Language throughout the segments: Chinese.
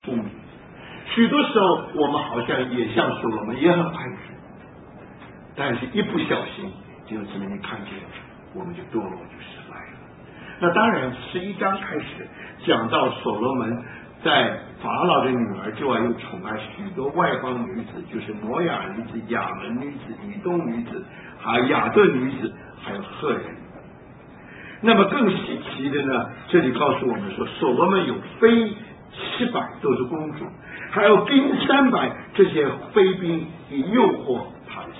聪明。许多时候我们好像也像所罗门，也很爱主，但是一不小心，就只能看见我们就堕落，就失败了。那当然，11章开始讲到所罗门在法老的女儿之外，又宠爱许多外邦女子，就是摩亚女子、亚门女子、以东女子，还有亚顿女子，还有赫人。那么更稀奇的呢，这里告诉我们说，所罗门有妃700都是公主，还有兵300，这些妃兵以诱惑他的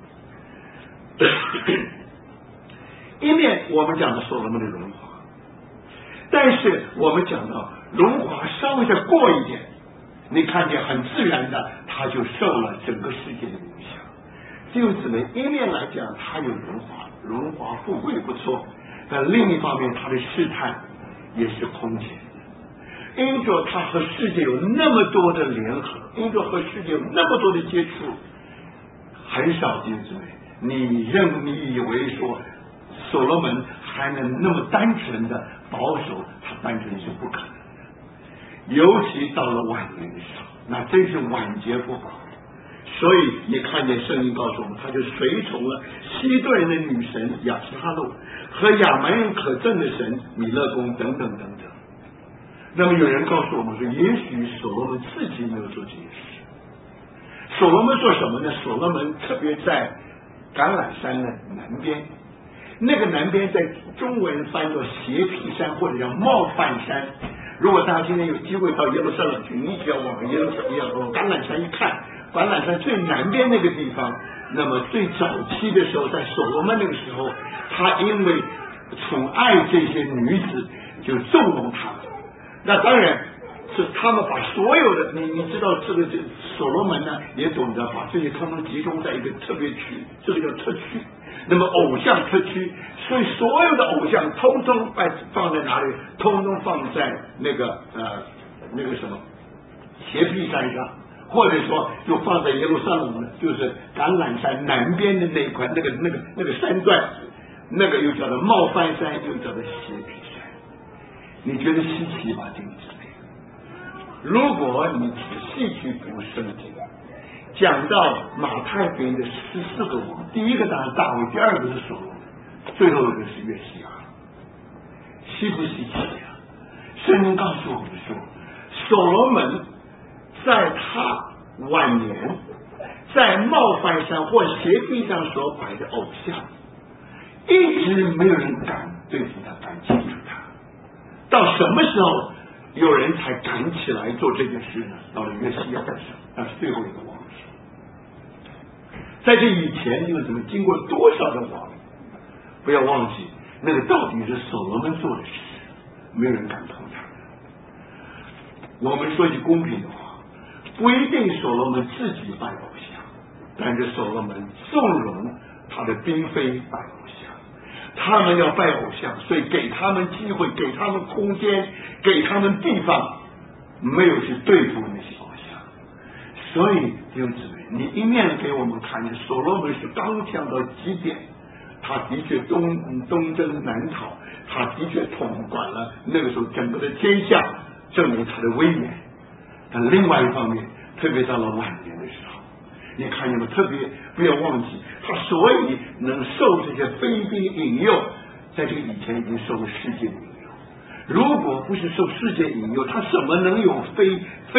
心。一面我们讲到所罗门的荣华，但是我们讲到荣华稍微再过一点，你看见很自然的，他就受了整个世界的影响。弟兄姊妹，一面来讲他有荣华富贵不错，但另一方面他的试探也是空前的，因着他和世界有那么多的联合，因着和世界有那么多的接触，很少弟兄姊妹，你以为说所罗门还能那么单纯的保守，他单纯是不可能的。尤其到了晚年的时候，那真是晚节不保。所以你看见圣经告诉我们，他就随从了西顿人的女神亚斯哈路和亚门人可憎的神米勒公等等等等。那么有人告诉我们说，也许所罗门自己没有做这件事。所罗门做什么呢？所罗门特别在橄榄山的南边，那个南边在中文翻作邪僻山或者叫冒犯山。如果大家今天有机会到耶路撒冷去，你只要往橄榄山一看，橄榄山最南边那个地方，那么最早期的时候，在所罗门那个时候，他因为宠爱这些女子，就纵容他们。那当然是他们把所有的你知道这个所罗门呢，也懂得把这些通通集中在一个特别区，这个叫特区。那么偶像特区，所以所有的偶像通通放在哪里？通通放在那个什么邪僻山上，或者说就放在耶路撒冷的，就是橄榄山南边的那一块那个山段，那个又叫做冒犯山，又叫做邪僻山。你觉得稀奇吧，弟兄姊妹？如果你仔细去读圣经，讲到马太福音的14个王，第一个当然大卫，第二个是所罗门，最后一个是约西亚，稀不稀奇啊？圣经告诉我们说，所罗门在他晚年在冒犯山或邪僻上所摆的偶像，一直没有人敢对付他，敢接触他。到什么时候有人才敢起来做这件事呢？到了约西亚的时候，那是最后一个王的时候。在这以前又怎么经过多少的王？不要忘记，那个到底是所罗门做的事，没有人敢碰他。我们说句公平的话，不一定所罗门自己拜偶像，但是所罗门纵容他的嫔妃拜偶像。他们要拜偶像，所以给他们机会，给他们空间，给他们地方，没有去对付那些偶像。所以弟兄姊妹，你一面给我们看见所罗门是刚强到极点，他的确东征南讨，他的确统管了那个时候整个的天下，证明他的威严。但另外一方面，特别到了晚年的时候，你看见吗？特别不要忘记，他所以能受这些妃兵引诱，在这个以前已经受了世界的引诱。如果不是受世界引诱，他怎么能有妃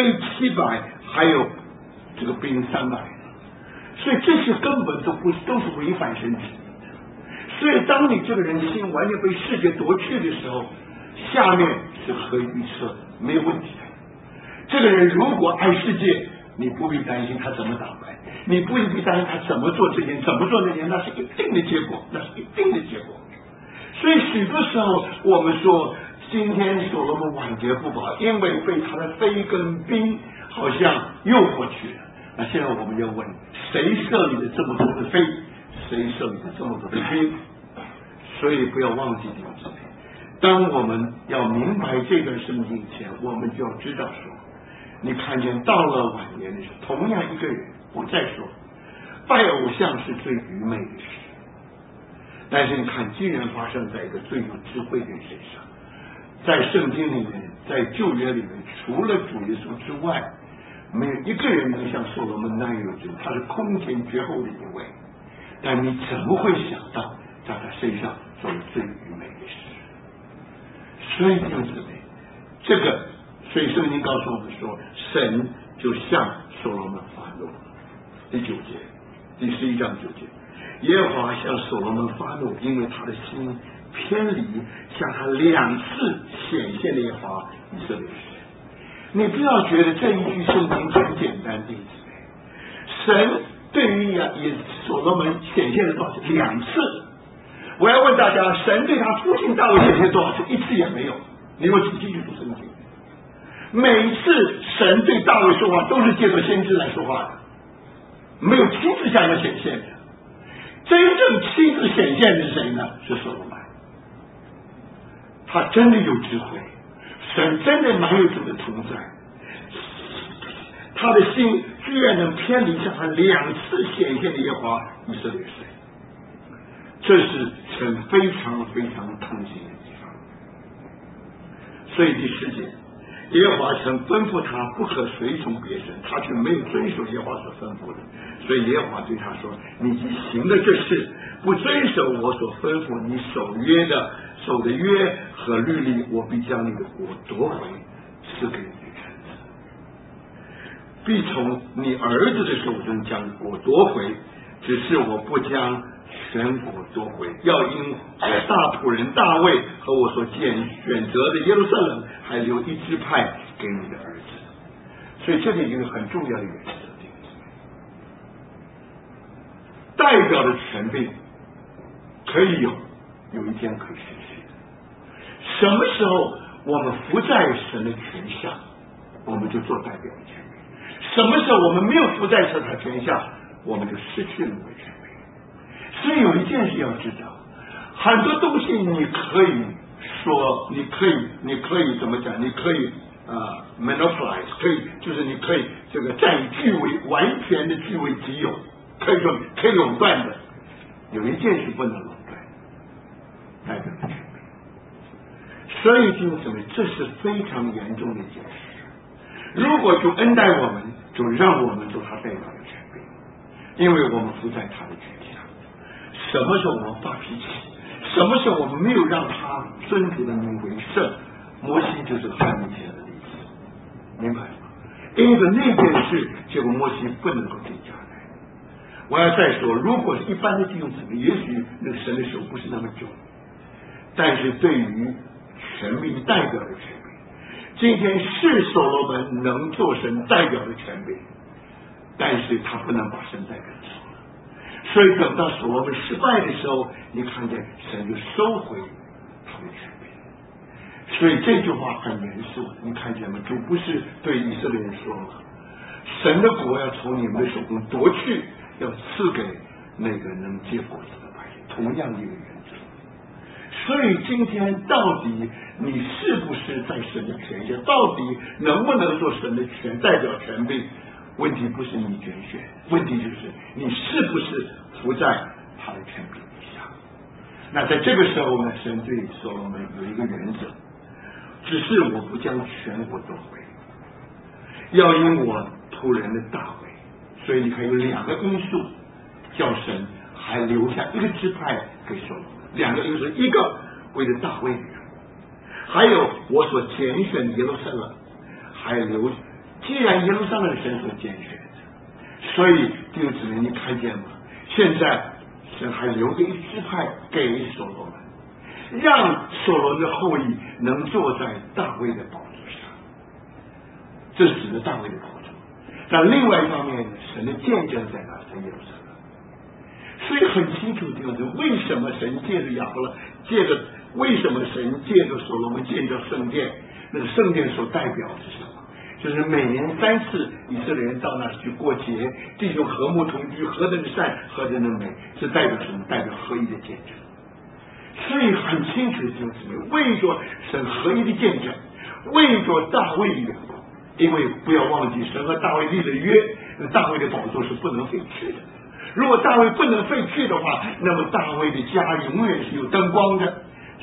700，还有这个兵300呢？所以这些根本都是违反神旨意的。所以当你这个人心完全被世界夺去的时候，下面是可以预测，没有问题的。这个人如果爱世界，你不必担心他怎么打败，你不必担心他怎么做这件怎么做那件，那是一定的结果，那是一定的结果。所以许多时候我们说今天所罗门晚节不保，因为被他的妃跟兵好像诱惑去了。那现在我们要问，谁设立了这么多的妃，谁设立了这么多的兵？所以不要忘记弟兄姊妹，当我们要明白这段圣经以前，我们就要知道说，你看见到了晚年的时候，同样一个人，我再说，拜偶像是最愚昧的事，但是你看，竟然发生在一个最有智慧的人身上。在圣经里面在旧约里面，除了主耶稣之外，没有一个人能像所罗门那样有智慧，他是空前绝后的一位。但你怎么会想到在他身上做了最愚昧的事？所以弟兄姊妹，这个，所以圣经告诉我们说，神就向所罗门发怒。第9节，第11章9节，耶和华向所罗门发怒，因为他的心偏离向他2次显现的耶和华以色列神。你不要觉得这一句圣经很简单，弟兄姊妹，神对于所罗门显现了多少次？2次。我要问大家，神对他父亲大卫显现多少次？1次也没有。你有仔细去读圣经，每一次神对大卫说话都是借着先知来说话的，没有亲自向他显现的。真正亲自显现的是谁呢？是所罗门。他真的有智慧，神真的蛮有主的同在，他的心居然能偏离向他2次显现的耶和华以色列神，这是神非常非常痛心的地方。所以第10节，耶和华曾吩咐他不可随从别神，他却没有遵守耶和华所吩咐的，所以耶和华对他说，你既行了这事，不遵守我所吩咐你守的约和律例，我必将你的国夺回，赐给你的臣子，必从你儿子的手中将国夺回，只是我不将全国夺回，要因大仆人大卫和我所选择的耶路撒冷还留一支派给你的儿子。所以这里有一个很重要的原则，代表的权柄可以有一天可以失去。什么时候我们服在神的权下，我们就做代表的权柄；什么时候我们没有服在神的权下，我们就失去了那个权柄。所以有一件事要知道，很多东西你可以说，你可以怎么讲？你可以monopolize， 可以就是你可以这个占以据为完全的据为己有，可以说可以垄断的。有一件事不能垄断，代表的权柄。所以弟兄姊妹，这是非常严重的一件事。如果就恩待我们，就让我们做他代表的权柄，因为我们服在他的权下。什么时候我们发脾气，什么时候我们没有让他尊主的名为圣，摩西就是很明显的例子，明白吗？因为那件事，结果摩西不能够进迦南。我要再说，如果是一般的弟兄姊妹，也许那个神的手不是那么重，但是对于权柄代表的权柄，今天是所罗门能做神代表的权柄，但是他不能把神代表走了。所以等到所罗门失败的时候，你看见神就收回他的权柄。所以这句话很严肃，你看见吗？主不是对以色列人说吗？神的国要从你们的手中夺去，要赐给那个能结果子的百姓，同样的一个原则。所以今天到底你是不是在神的权下？到底能不能做神的代表权柄？问题不是你拣选，问题就是你是不是服在他的权柄底下。那在这个时候呢，神对所罗门有一个原则，只是我不将全国夺回，要因我仆人的大卫。所以你看有2个因素叫神还留下一个支派给所罗门，2个因素，一个为了大卫的人，还有我所拣选的耶路撒冷还留。既然耶路撒冷神所拣选的，所以弟兄姊妹，你看见吗？现在神还留个一支派给所罗门，让所罗门的后裔能坐在大卫的宝座上，这是指的大卫的宝座。但另外一方面，神的见证在哪？在耶路撒冷。所以很清楚，弟兄姊妹，为什么神借着亚伯拉，为什么神借着所罗门建造圣殿？那个圣殿所代表的是什么？就是每年3次以色列人到那里去过节，弟兄和睦同居，何等的善，何等的美，是代表什么？代表合一的见证。所以很清楚，弟兄姊妹，为着神合一的见证，为着大卫的缘故，因为不要忘记神和大卫立了约，大卫的宝座是不能废去的。如果大卫不能废去的话，那么大卫的家永远是有灯光的。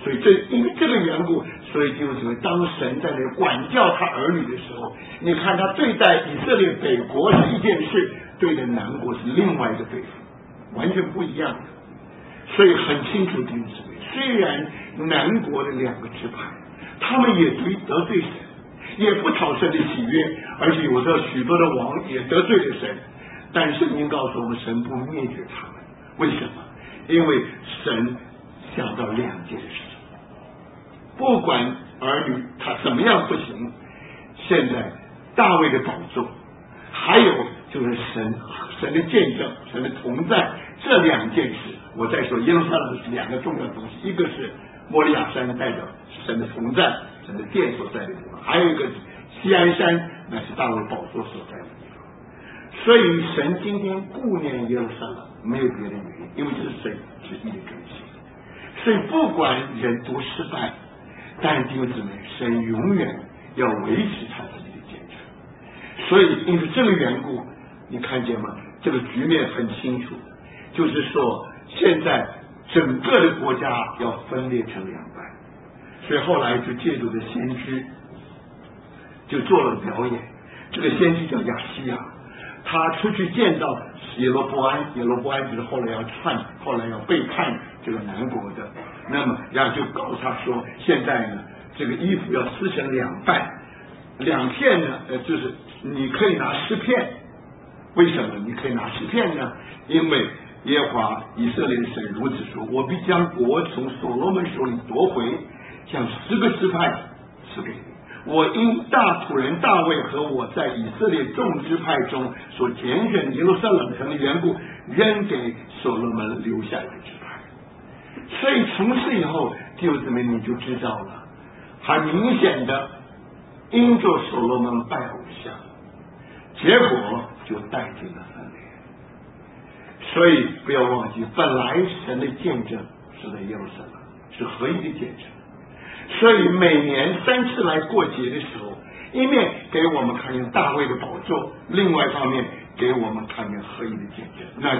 所以因为这个缘故，所以就是当神在那管教他儿女的时候，你看他对待以色列北国是一件事，对待南国是另外一个对付，完全不一样的。所以很清楚弟兄姊妹，虽然南国的两个支派，他们也得罪神，也不讨神的喜悦，而且有时候许多的王也得罪了神，但圣经告诉我们，神不灭绝他们。为什么？因为神想到两件事，不管儿女他怎么样不行，现在大卫的宝座，还有就是神的见证，神的同在，这两件事。我再说耶路撒冷是两个重要的东西，一个是摩利亚山代表神的同在，神的殿所在的地方，还有一个锡安山，那是大卫宝座所在的地方。所以神今天顾念耶路撒冷没有别的原因，因为这是神旨意的更新。所以不管人多失败，但弟兄姊妹，神永远要维持他自己的见证。所以因为这个缘故，你看见吗？这个局面很清楚，就是说现在整个的国家要分裂成两半。所以后来就借助的先知就做了表演，这个先知叫亚西亚，他出去见到耶罗波安，耶罗波安就是后来要背叛这个南国的，那么然后就告诉他说，现在呢这个衣服要撕成两半，两片呢就是你可以拿10片。为什么你可以拿10片呢？因为耶和华以色列的神如此说，我必将国从所罗门手里夺回，将10个支派赐给你。我因大仆人大卫和我在以色列众支派中所拣选的耶路撒冷城的缘故，扔给所罗门留下来的支派。所以从此以后，弟兄姊妹你就知道了，很明显的因着所罗门拜偶像，结果就带进了分裂。所以不要忘记，本来神的见证是在耶路撒冷，是合一的见证。所以每年3次来过节的时候，一面给我们看见大卫的宝座，另外一方面给我们看见合一的见证，那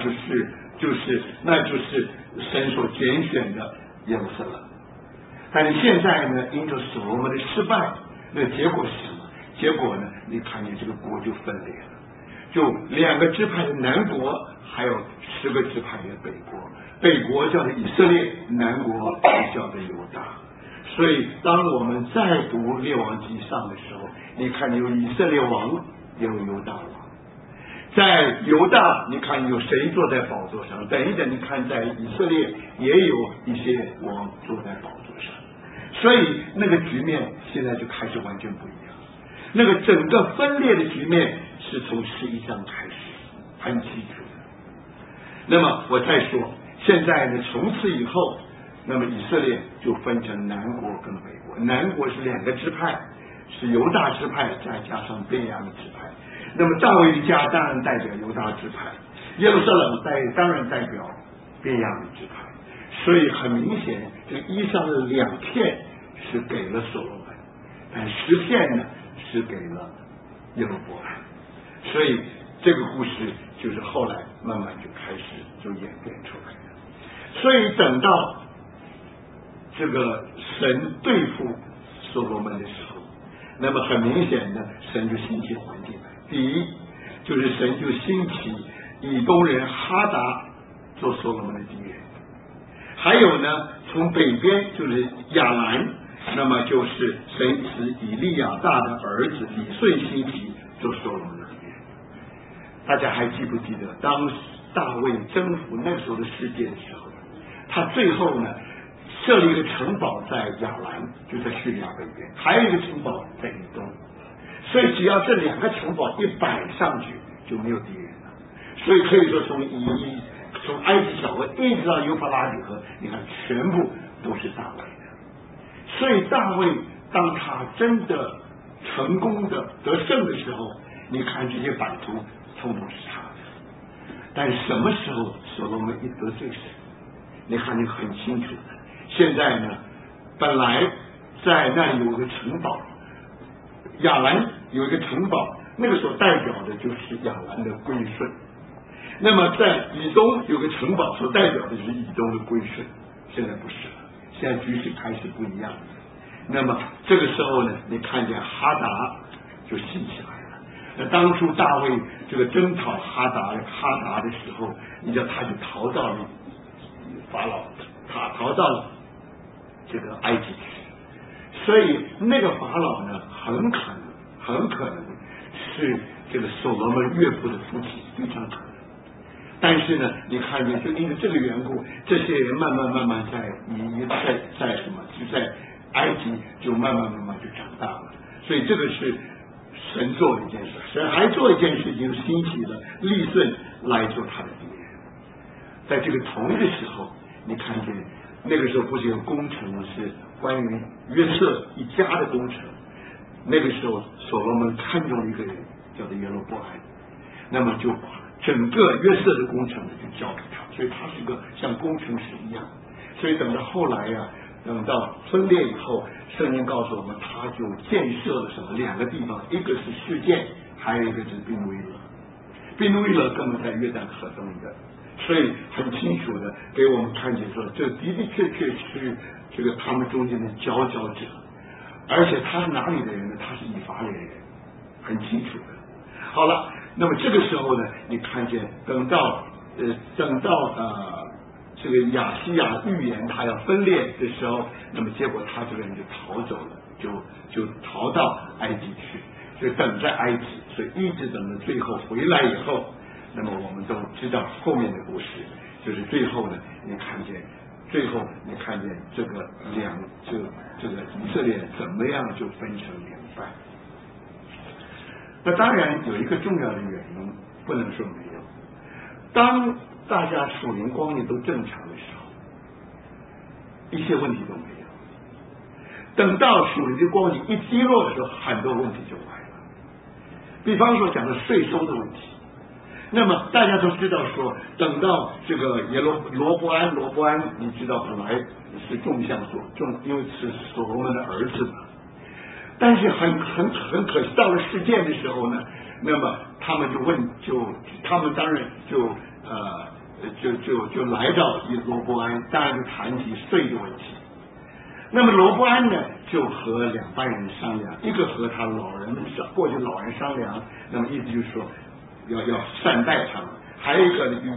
就是神所拣选的耶路撒冷。但是现在呢，因着所罗门的失败，那结果是什么？结果呢，你看见这个国就分裂了，就2个支派的南国，还有10个支派的北国。北国叫做以色列，南国叫做犹大。所以当我们再读列王纪上的时候，你看有以色列王，也有犹大王。在犹大你看有谁坐在宝座上，等一等你看在以色列也有一些王坐在宝座上。所以那个局面现在就开始完全不一样，那个整个分裂的局面是从11章开始，很清楚的。那么我再说，现在呢，从此以后，那么以色列就分成南国跟北国。南国是2个支派，是犹大支派再加上便雅悯支派。那么大卫的家当然代表犹大支派，耶路撒冷当然代表便雅悯支派。所以很明显，这个衣裳的2片是给了所罗门，但10片呢是给了耶罗波安。所以这个故事就是后来慢慢就开始就演变出来了。所以等到这个神对付所罗门的时候，那么很明显的，神就兴起环境来。第一，就是神就兴起以东人哈达做所罗门的敌人。还有呢，从北边就是亚兰，那么就是神使以利亚大的儿子以顺兴起做所罗门的敌人。大家还记不记得，当大卫征服那时候的世界的时候，他最后呢设立一个城堡在亚兰，就在叙利亚北边，还有一个城堡在以东。所以只要这2个城堡一摆上去，就没有敌人了。所以可以说从埃及小河一直到幼发拉底河，你看全部都是大卫的。所以大卫当他真的成功的得胜的时候，你看这些版图通通是他的。但什么时候所罗门一得罪神，你看你很清楚的。现在呢，本来在那里有个城堡，亚兰有一个城堡，那个所代表的就是亚兰的归顺。那么在以东有个城堡，所代表的就是以东的归顺。现在不是了， 现在局势开始不一样了。那么这个时候呢，你看见哈达就兴起来了。那当初大卫这个征讨哈达的时候，你知道他就逃到了法老，他逃到了这个埃及去。所以那个法老呢，很可能是这个所罗门岳父的父亲，非常可能。但是呢，你看见就因为这个缘故，这些人慢慢在什么，就在埃及就慢慢就长大了。所以这个是神做的一件事，神还做一件事情，兴起了利顺来做他的敌人。在这个同一个时候，你看见那个时候不是有工程是关于约瑟一家的工程，那个时候所罗门看中了一个人叫做耶罗波安，那么就把整个约瑟的工程就交给他，所以他是个像工程师一样。所以等到后来呀，等到分裂以后，圣经告诉我们，他就建设了什么2个地方，一个是示剑，还有一个就是宾威勒。宾威勒根本在约旦河东的，所以很清楚的给我们看见说，这的确是这个他们中间的佼佼者。而且他是哪里的人呢？他是以法莲人，很清楚的。好了，那么这个时候呢，你看见等到这个亚西亚预言他要分裂的时候，那么结果他这个人就逃走了，就逃到埃及去，就等在埃及，所以一直等到最后回来以后，那么我们都知道后面的故事，就是最后呢，你看见这个以色列怎么样就分成2半。那当然有一个重要的原因，不能说没有。当大家属灵光景都正常的时候，一些问题都没有。等到属灵的光景一低落的时候，很多问题就来了。比方说讲的税收的问题，那么大家都知道说，等到这个罗伯安，你知道本来是众像所种，因为是所罗门的儿子嘛。但是很可惜，到了事件的时候呢，那么他们他们当然就来到罗伯安，当然就谈起税的问题。那么罗伯安呢，就和2班人商量，一个和他过去老人商量，那么意思就是说要善待他们，还有一个呢